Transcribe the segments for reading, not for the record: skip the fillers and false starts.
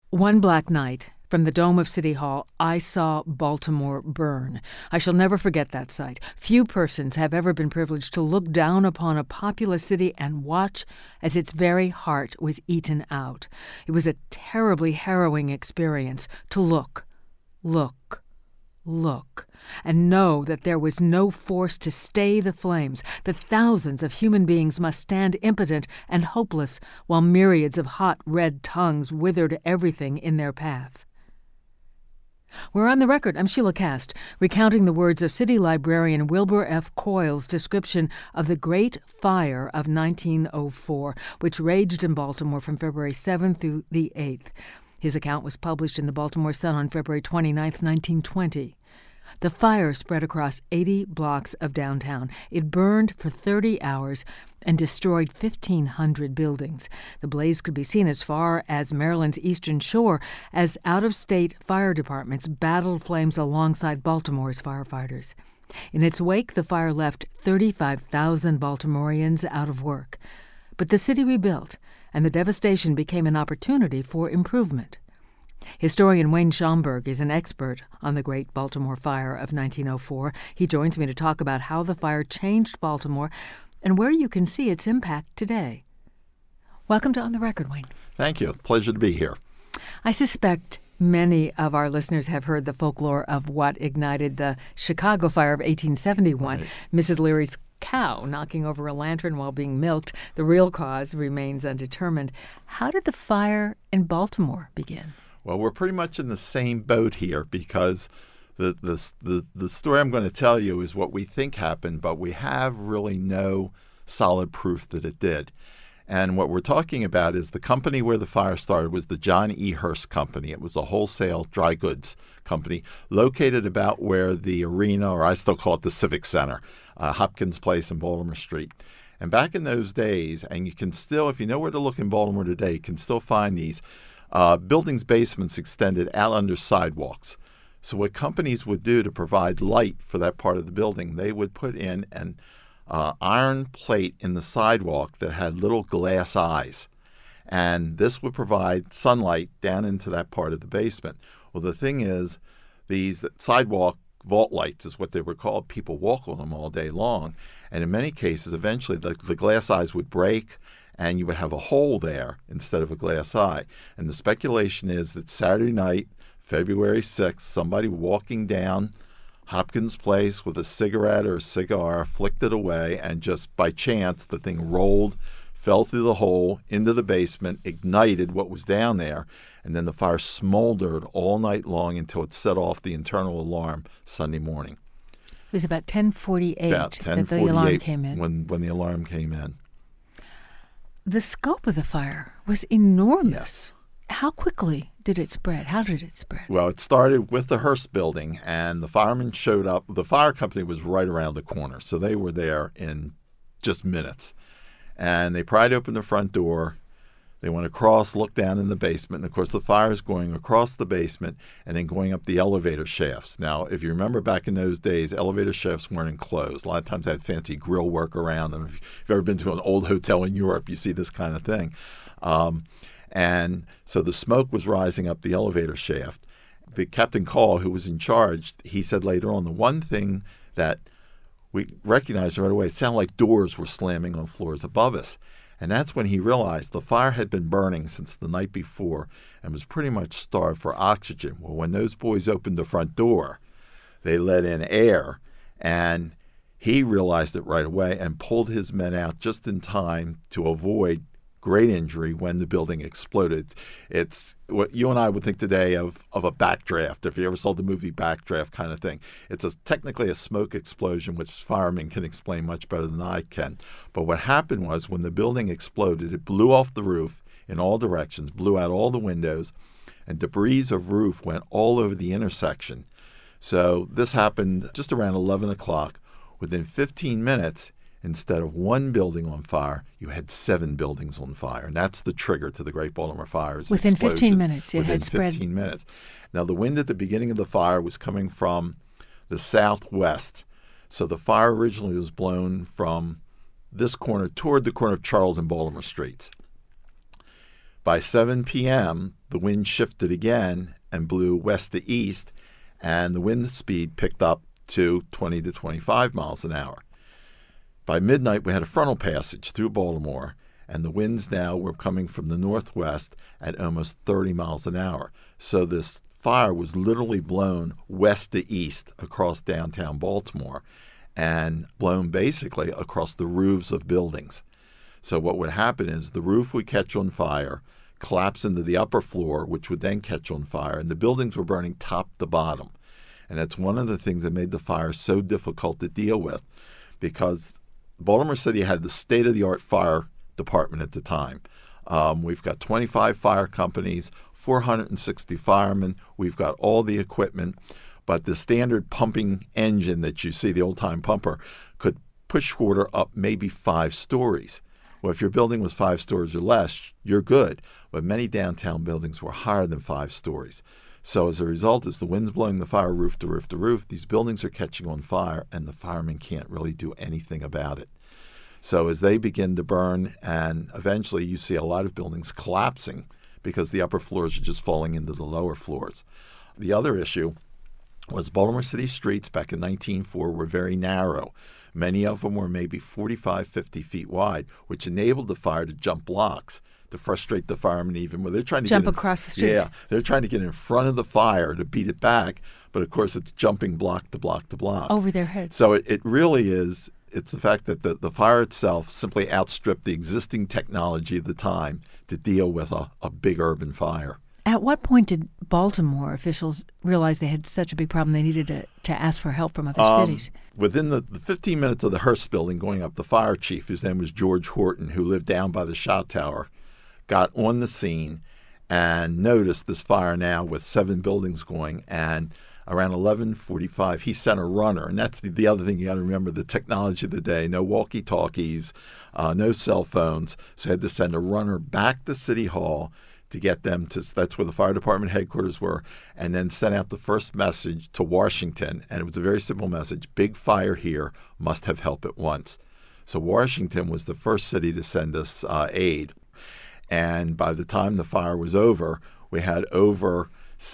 One black night, from the dome of City Hall, I saw Baltimore burn. I shall never forget that sight. Few persons have ever been privileged to look down upon a populous city and watch as its very heart was eaten out. It was a terribly harrowing experience to look, and know that there was no force to stay the flames, that thousands of human beings must stand impotent and hopeless while myriads of hot red tongues withered everything in their path. We're on the record. I'm Sheila Kast, recounting the words of City Librarian Wilbur F. Coyle's description of the Great Fire of 1904, which raged in Baltimore from February 7th through the 8th. His account was published in the Baltimore Sun on February 29, 1920. The fire spread across 80 blocks of downtown. It burned for 30 hours and destroyed 1,500 buildings. The blaze could be seen as far as Maryland's Eastern Shore as out-of-state fire departments battled flames alongside Baltimore's firefighters. In its wake, the fire left 35,000 Baltimoreans out of work. But the city rebuilt, and the devastation became an opportunity for improvement. Historian Wayne Schomburg is an expert on the Great Baltimore Fire of 1904. He joins me to talk about how the fire changed Baltimore and where you can see its impact today. Welcome to On the Record, Wayne. Thank you. Pleasure to be here. I suspect many of our listeners have heard the folklore of what ignited the Chicago Fire of 1871. Right. Mrs. Leary's cow knocking over a lantern while being milked. The real cause remains undetermined. How did the fire in Baltimore begin? Well, we're pretty much in the same boat here because the story I'm going to tell you is what we think happened, but we have really no solid proof that it did. And what we're talking about is the company where the fire started was the John E. Hearst Company. It was a wholesale dry goods company located about where the arena, or I still call it the Civic Center, Hopkins Place and Baltimore Street. And back in those days, and you can still, if you know where to look in Baltimore today, you can still find these buildings' basements extended out under sidewalks. So what companies would do to provide light for that part of the building, they would put in an iron plate in the sidewalk that had little glass eyes. And this would provide sunlight down into that part of the basement. Well, the thing is, these sidewalk vault lights is what they were called. People walk on them all day long. And in many cases, eventually the glass eyes would break and you would have a hole there instead of a glass eye. And the speculation is that Saturday night, February 6th, somebody walking down Hopkins Place with a cigarette or a cigar flicked it away, and just by chance the thing rolled, fell through the hole into the basement, ignited what was down there, and then the fire smoldered all night long until it set off the internal alarm Sunday morning. It was about 10:48 that the alarm came in. When the alarm came in. The scope of the fire was enormous. Yes. How quickly did it spread? How did it spread? Well, it started with the Hearst building, and the firemen showed up. The fire company was right around the corner, so they were there in just minutes. And they pried open the front door. They went across, looked down in the basement, and of course the fire is going across the basement and then going up the elevator shafts. Now, if you remember back in those days, elevator shafts weren't enclosed. A lot of times they had fancy grill work around them. If you've ever been to an old hotel in Europe, you see this kind of thing. And so the smoke was rising up the elevator shaft. The Captain Call, who was in charge, he said later on, the one thing that we recognized right away, it sounded like doors were slamming on floors above us. And that's when he realized the fire had been burning since the night before and was pretty much starved for oxygen. Well, when those boys opened the front door, they let in air, and he realized it right away and pulled his men out just in time to avoid great injury when the building exploded. It's what you and I would think today of a backdraft, if you ever saw the movie Backdraft kind of thing. It's technically a smoke explosion, which firemen can explain much better than I can. But what happened was when the building exploded, it blew off the roof in all directions, blew out all the windows, and debris of roof went all over the intersection. So this happened just around 11 o'clock. Within 15 minutes, instead of one building on fire, you had 7 buildings on fire. And that's the trigger to the Great Baltimore Fire. Within 15 minutes, it had spread. Within 15 minutes. Now, the wind at the beginning of the fire was coming from the southwest. So the fire originally was blown from this corner toward the corner of Charles and Baltimore Streets. By 7 p.m., the wind shifted again and blew west to east, and the wind speed picked up to 20 to 25 miles an hour. By midnight, we had a frontal passage through Baltimore, and the winds now were coming from the northwest at almost 30 miles an hour. So this fire was literally blown west to east across downtown Baltimore and blown basically across the roofs of buildings. So what would happen is the roof would catch on fire, collapse into the upper floor, which would then catch on fire, and the buildings were burning top to bottom. And that's one of the things that made the fire so difficult to deal with, because Baltimore City had the state-of-the-art fire department at the time. We've got 25 fire companies, 460 firemen. We've got all the equipment, but the standard pumping engine that you see, the old-time pumper, could push water up maybe 5 stories. Well, if your building was 5 stories or less, you're good. But many downtown buildings were higher than 5 stories. So as a result, as the wind's blowing the fire roof to roof to roof, these buildings are catching on fire, and the firemen can't really do anything about it. So as they begin to burn, and eventually you see a lot of buildings collapsing because the upper floors are just falling into the lower floors. The other issue was Baltimore City streets back in 1904 were very narrow. Many of them were maybe 45, 50 feet wide, which enabled the fire to jump blocks to frustrate the firemen even when they're trying to jump across the street. Yeah, they're trying to get in front of the fire to beat it back, but of course it's jumping block to block to block. Over their heads. So it really is, it's the fact that the fire itself simply outstripped the existing technology of the time to deal with a big urban fire. At what point did Baltimore officials realize they had such a big problem they needed to ask for help from other cities? Within the 15 minutes of the Hearst building going up, the fire chief, whose name was George Horton, who lived down by the Shot Tower, got on the scene and noticed this fire now with 7 buildings going. And around 11:45, he sent a runner. And that's the other thing you got to remember, the technology of the day, no walkie-talkies, no cell phones. So he had to send a runner back to City Hall to get them to, that's where the fire department headquarters were, and then sent out the first message to Washington. And it was a very simple message: big fire here, must have help at once. So Washington was the first city to send us aid. And by the time the fire was over, we had over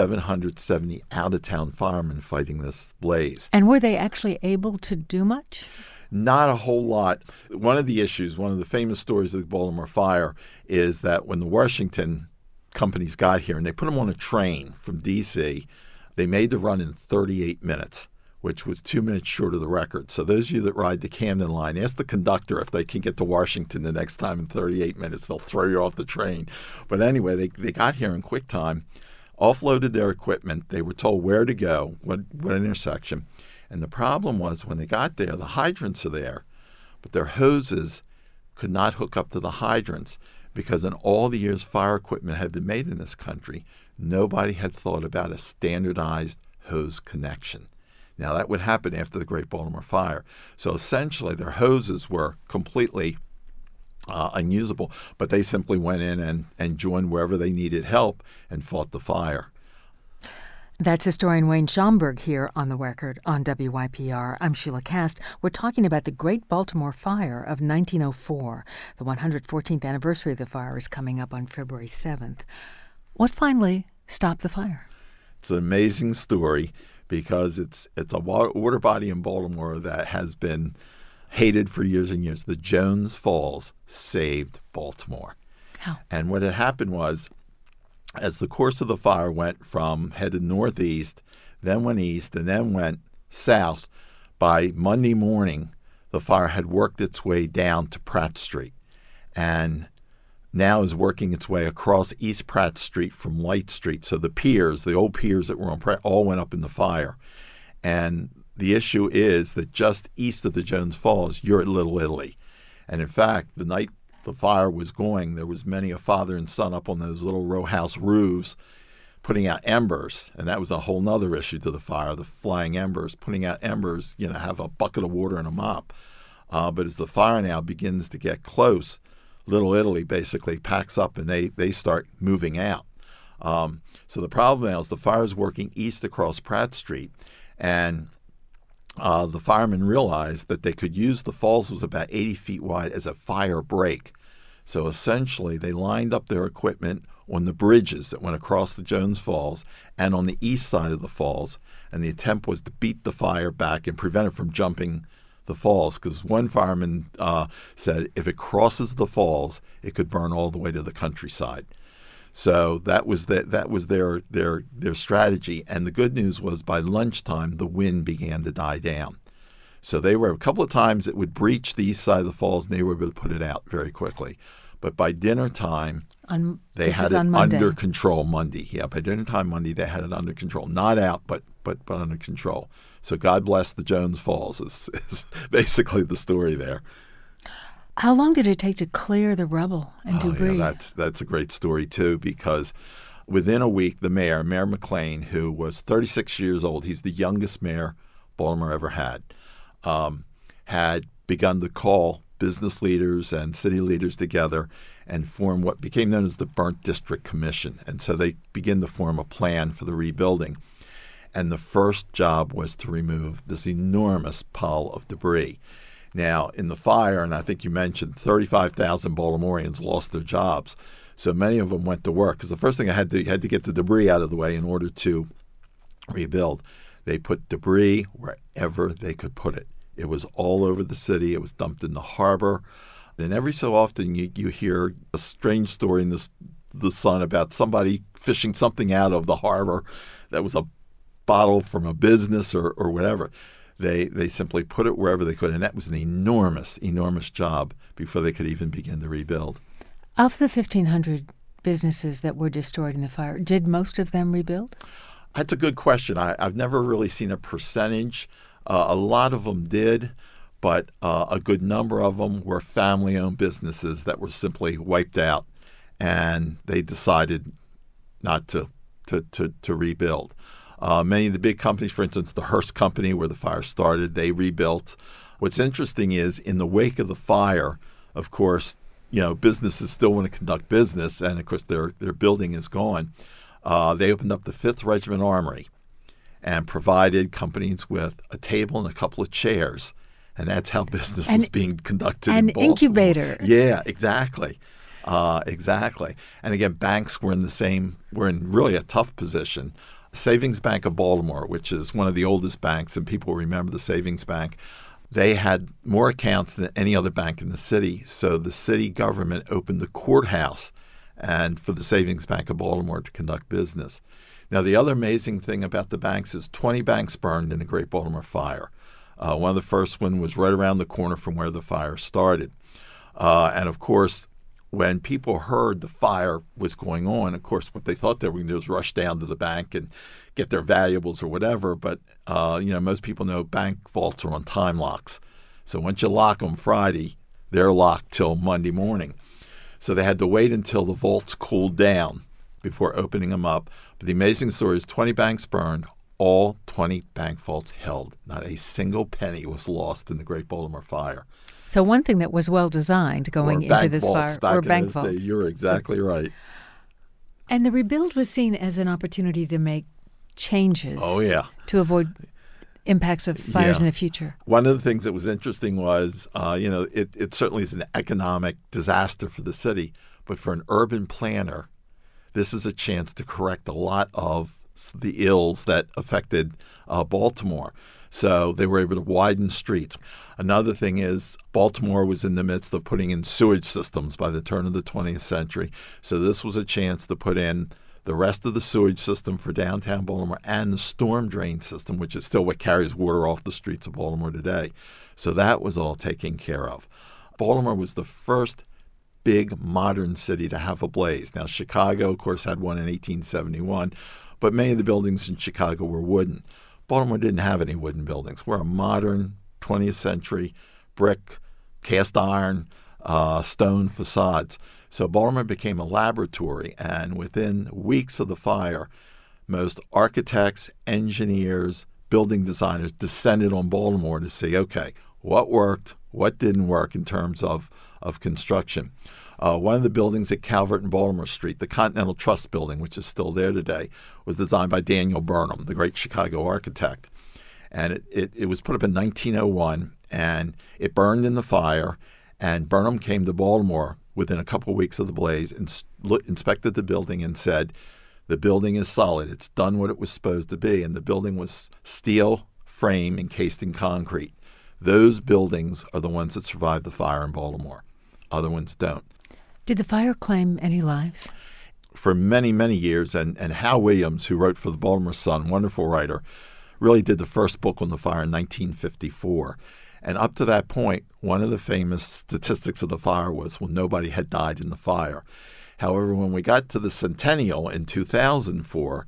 770 out-of-town firemen fighting this blaze. And were they actually able to do much? Not a whole lot. One of the issues, one of the famous stories of the Baltimore fire is that when the Washington companies got here and they put them on a train from D.C., they made the run in 38 minutes, which was 2 minutes short of the record. So those of you that ride the Camden line, ask the conductor if they can get to Washington the next time in 38 minutes. They'll throw you off the train. But anyway, they got here in quick time, offloaded their equipment. They were told where to go, what intersection. And the problem was when they got there, the hydrants are there, but their hoses could not hook up to the hydrants because in all the years fire equipment had been made in this country, nobody had thought about a standardized hose connection. Now, that would happen after the Great Baltimore Fire. So essentially, their hoses were completely unusable, but they simply went in and joined wherever they needed help and fought the fire. That's historian Wayne Schomburg here on The Record on WYPR. I'm Sheila Kast. We're talking about the Great Baltimore Fire of 1904. The 114th anniversary of the fire is coming up on February 7th. What finally stopped the fire? It's an amazing story because it's a water body in Baltimore that has been hated for years and years. The Jones Falls saved Baltimore. How? And what had happened was, as the course of the fire went from headed northeast, then went east, and then went south, by Monday morning, the fire had worked its way down to Pratt Street and now is working its way across East Pratt Street from Light Street. So the piers, the old piers that were on Pratt, all went up in the fire. And the issue is that just east of the Jones Falls, you're at Little Italy. And in fact, the night the fire was going, there was many a father and son up on those little row house roofs putting out embers. And that was a whole nother issue to the fire, the flying embers. Putting out embers, have a bucket of water and a mop. But as the fire now begins to get close, Little Italy basically packs up and they start moving out. So the problem now is the fire is working east across Pratt Street, and the firemen realized that they could use the falls was about 80 feet wide as a fire break. So essentially, they lined up their equipment on the bridges that went across the Jones Falls and on the east side of the falls. And the attempt was to beat the fire back and prevent it from jumping the falls, because one fireman said if it crosses the falls, it could burn all the way to the countryside. So that was their strategy. And the good news was by lunchtime, the wind began to die down. So they were a couple of times it would breach the east side of the falls, and they were able to put it out very quickly. But by dinner time, they had it under control Monday. Yeah, by dinner time Monday, they had it under control. Not out, but under control. So God bless the Jones Falls is basically the story there. How long did it take to clear the rubble and debris? Yeah, that's a great story, too, because within a week, the Mayor McLean, who was 36 years old, he's the youngest mayor Baltimore ever had begun to call business leaders and city leaders together and form what became known as the Burnt District Commission. And so they began to form a plan for the rebuilding. And the first job was to remove this enormous pile of debris. Now, in the fire, and I think you mentioned 35,000 Baltimoreans lost their jobs. So many of them went to work because the first thing you had to get the debris out of the way in order to rebuild. They put debris wherever they could put it. It was all over the city. It was dumped in the harbor. And every so often you hear a strange story in the Sun about somebody fishing something out of the harbor that was a bottle from a business or whatever. They simply put it wherever they could, and that was an enormous, enormous job before they could even begin to rebuild. Of the 1,500 businesses that were destroyed in the fire, did most of them rebuild? That's a good question. I've never really seen a percentage. A lot of them did, but a good number of them were family-owned businesses that were simply wiped out, and they decided not to rebuild. Many of the big companies, for instance, the Hearst Company, where the fire started, they rebuilt. What's interesting is in the wake of the fire, of course, businesses still want to conduct business, and of course their building is gone. They opened up the 5th Regiment Armory and provided companies with a table and a couple of chairs, and that's how business was being conducted in Baltimore. An incubator. Yeah, exactly. Exactly. And again, banks were in really a tough position. Savings Bank of Baltimore, which is one of the oldest banks, and people remember the Savings Bank, they had more accounts than any other bank in the city. So the city government opened the courthouse and for the Savings Bank of Baltimore to conduct business. Now, the other amazing thing about the banks is 20 banks burned in the Great Baltimore Fire. One of the first one was right around the corner from where the fire started. And, of course, when people heard the fire was going on, of course, what they thought they were going to do was rush down to the bank and get their valuables or whatever. But, most people know bank vaults are on time locks. So once you lock them Friday, they're locked till Monday morning. So they had to wait until the vaults cooled down before opening them up. But the amazing story is 20 banks burned. All 20 bank vaults held. Not a single penny was lost in the Great Baltimore Fire. So one thing that was well designed going into this fire were bank vaults. You're exactly right. And the rebuild was seen as an opportunity to make changes to avoid impacts of fires in the future. One of the things that was interesting was, it certainly is an economic disaster for the city, but for an urban planner, this is a chance to correct a lot of the ills that affected Baltimore. So they were able to widen streets. Another thing is Baltimore was in the midst of putting in sewage systems by the turn of the 20th century. So this was a chance to put in the rest of the sewage system for downtown Baltimore and the storm drain system, which is still what carries water off the streets of Baltimore today. So that was all taken care of. Baltimore was the first big modern city to have a blaze. Now, Chicago, of course, had one in 1871, but many of the buildings in Chicago were wooden. Baltimore didn't have any wooden buildings. We're a modern 20th century brick, cast iron, stone facades. So Baltimore became a laboratory, and within weeks of the fire, most architects, engineers, building designers descended on Baltimore to see, okay, what worked, what didn't work in terms of construction. One of the buildings at Calvert and Baltimore Street, the Continental Trust Building, which is still there today, was designed by Daniel Burnham, the great Chicago architect. And it was put up in 1901, and it burned in the fire, and Burnham came to Baltimore within a couple of weeks of the blaze, inspected the building and said, the building is solid. It's done what it was supposed to be. And the building was steel frame encased in concrete. Those buildings are the ones that survived the fire in Baltimore. Other ones don't. Did the fire claim any lives? For many, many years, and Hal Williams, who wrote for the Baltimore Sun, wonderful writer, really did the first book on the fire in 1954. And up to that point, one of the famous statistics of the fire was when nobody had died in the fire. However, when we got to the centennial in 2004,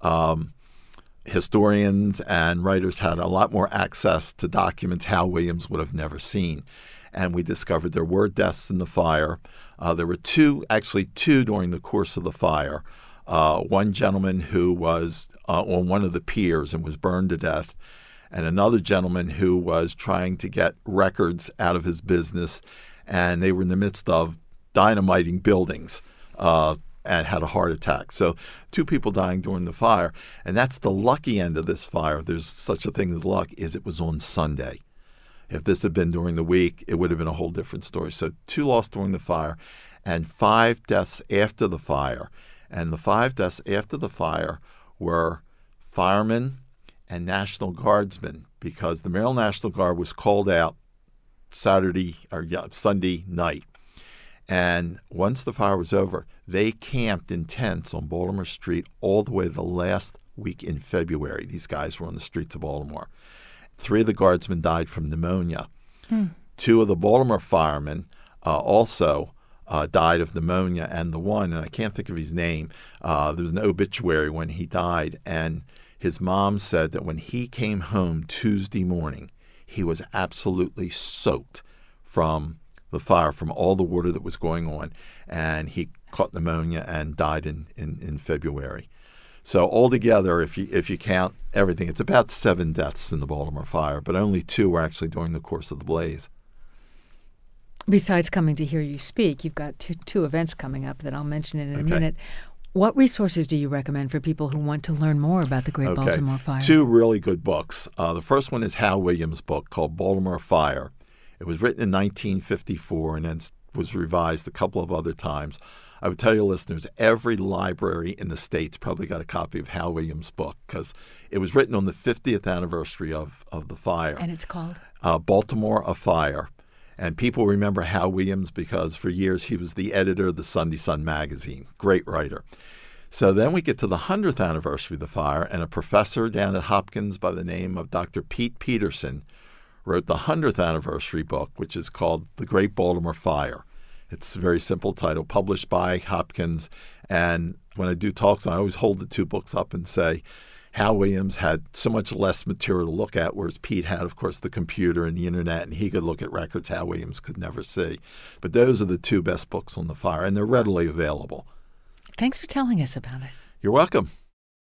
historians and writers had a lot more access to documents Hal Williams would have never seen. And we discovered there were deaths in the fire. There were two during the course of the fire. One gentleman who was on one of the piers and was burned to death, and another gentleman who was trying to get records out of his business, and they were in the midst of dynamiting buildings and had a heart attack. So 2 people dying during the fire. And that's the lucky end of this fire. If there's such a thing as luck, is it was on Sunday. If this had been during the week, it would have been a whole different story. So 2 lost during the fire and 5 deaths after the fire. And the 5 deaths after the fire were firemen and National Guardsmen, because the Maryland National Guard was called out Sunday night. And once the fire was over, they camped in tents on Baltimore Street all the way to the last week in February. These guys were on the streets of Baltimore. 3 of the guardsmen died from pneumonia. 2 of the Baltimore firemen also died of pneumonia, and the one, and I can't think of his name, there was an obituary when he died, and his mom said that when he came home Tuesday morning, he was absolutely soaked from the fire, from all the water that was going on, and he caught pneumonia and died in February. So altogether, if you count everything, it's about 7 deaths in the Baltimore fire, but only 2 were actually during the course of the blaze. Besides coming to hear you speak, you've got two events coming up that I'll mention in a minute. What resources do you recommend for people who want to learn more about the Great Baltimore Fire? 2 really good books. The first one is Hal Williams' book called Baltimore Fire. It was written in 1954 and then was revised a couple of other times. I would tell your listeners, every library in the States probably got a copy of Hal Williams' book because it was written on the 50th anniversary of the fire. And it's called? Baltimore A Fire. And people remember Hal Williams because for years he was the editor of the Sunday Sun magazine. Great writer. So then we get to the 100th anniversary of the fire, and a professor down at Hopkins by the name of Dr. Pete Peterson wrote the 100th anniversary book, which is called The Great Baltimore Fire. It's a very simple title, published by Hopkins. And when I do talks, I always hold the 2 books up and say, Hal Williams had so much less material to look at, whereas Pete had, of course, the computer and the internet, and he could look at records Hal Williams could never see. But those are the 2 best books on the fire, and they're readily available. Thanks for telling us about it. You're welcome.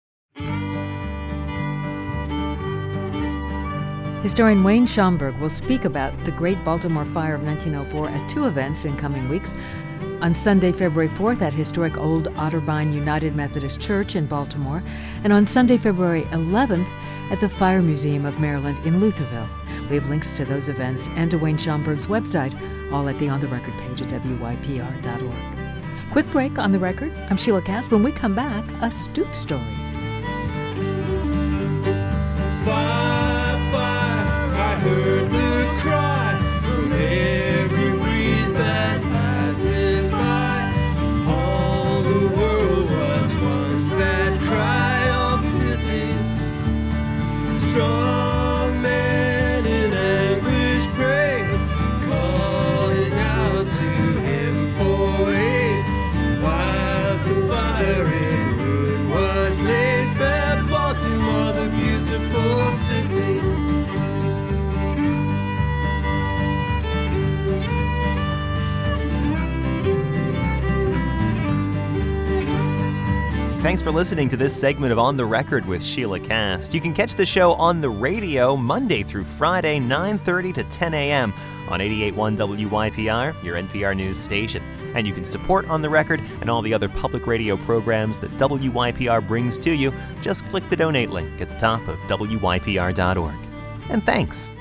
Historian Wayne Schomburg will speak about the Great Baltimore Fire of 1904 at 2 events in coming weeks. On Sunday, February 4th at historic Old Otterbein United Methodist Church in Baltimore, and on Sunday, February 11th at the Fire Museum of Maryland in Lutherville. We have links to those events and to Wayne Schomburg's website, all at the On the Record page at wypr.org. Quick break on The Record. I'm Sheila Cass. When we come back, a Stoop story. Fire, fire, I heard the cry from every breeze that passes by. All the world was one sad cry of pity. Strong men in anguish prayed, calling out to him for aid. Whilst the fire in ruin was laid, fair Baltimore, the beautiful city. Thanks for listening to this segment of On the Record with Sheila Cass. You can catch the show on the radio Monday through Friday, 9:30 to 10 a.m. on 88.1 WYPR, your NPR news station. And you can support On the Record and all the other public radio programs that WYPR brings to you. Just click the donate link at the top of WYPR.org. And thanks.